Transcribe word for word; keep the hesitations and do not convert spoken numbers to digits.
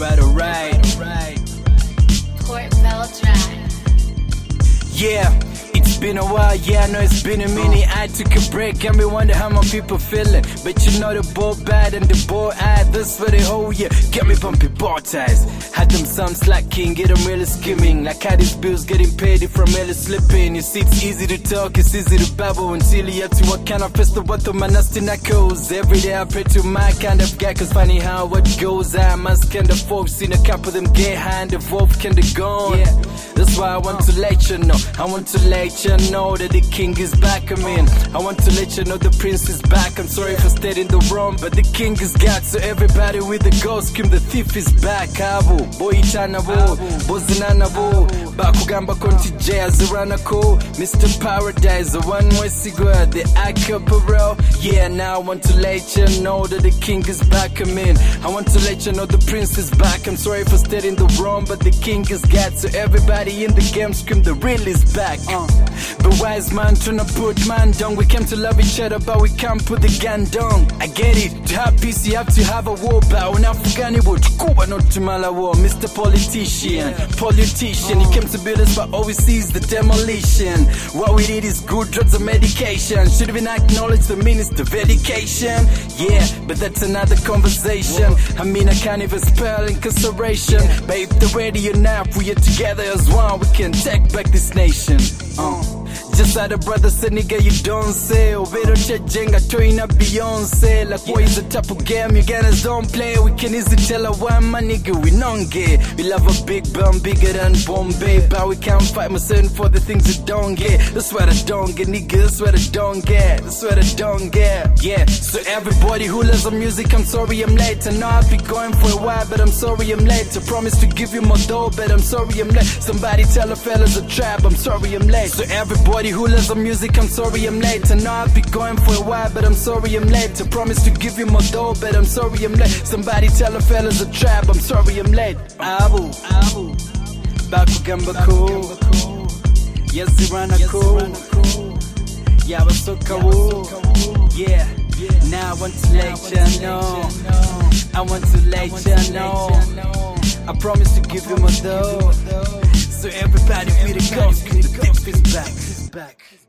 Alright, alright. Port Bell Drive. Yeah, it's been a while, yeah, I know it's been a minute. I took a break and we wonder how my people feeling. But you know the ball bad and the ball ad, this for the whole year. Get me bumping ball ties. Had them some slacking, get them really skimming. Like how these bills getting paid if I'm really slipping. You see, it's easy to talk, it's easy to babble until you have to what kind of festival what to my nasty knuckles. Every day I pray to my kind of guy, cause funny how what goes I must kind of folks. Seen a couple of them get high and the wolf can they gone. Yeah, that's why I want to let you know. I want to let you know that the king is back, I mean I want to let you know the prince is back. I'm sorry for stating the wrong, but the king is got. So everybody with the ghost scream, the thief is back. Abo, boy chana bo, bozinana bo bakugamba konti J azirana ko Mister Paradise, the one way cigar, the acapulco. Yeah, now I want to let you know that the king is back, I mean I want to let you know the prince is back. I'm sorry for stating the wrong, but the king is got. So everybody in the game scream, the real is back. uh. The wise man tryna put man down. We came to love each other, but we can't put the gun down. I get it, to have peace you have to have a war. But when Afghani would Kuba not to Malawa. Mister Politician, politician, he came to build us, but all we see is the demolition. What we need is good drugs and medication. Should even acknowledge the meanings of education. Yeah, but that's another conversation. I mean I can't even spell incarceration. But if they're ready enough, we are together as one. We can take back this nation. uh. Just like the brother said, nigga, you don't say. Overo Jenga toina Beyonce. Like what is the type of game you guys don't play? We can easily tell a one, my nigga, we non gay. We love a big bum, bigger than Bombay. But we can't fight myself for the things that don't get. That's what I don't get, nigga, that's what I don't get. That's what I don't get. Yeah, so everybody who loves the music, I'm sorry I'm late. I know I've been going for a while, but I'm sorry I'm late. I promise to give you more dough, but I'm sorry I'm late. Somebody tell a fella's a trap, I'm sorry I'm late. So everybody who loves the music, I'm sorry I'm late. I know I've been going for a while, but I'm sorry I'm late. I promise to give you more dough, but I'm sorry I'm late. Somebody tell a fella's a trap, I'm sorry I'm late. Abu, Abu, bakugamba ko, yazirana ko, yabasoka wo. Yeah, now I want to let you know. I want to let you know. I promise to give you more dough. So everybody with a ghost, the thief is back.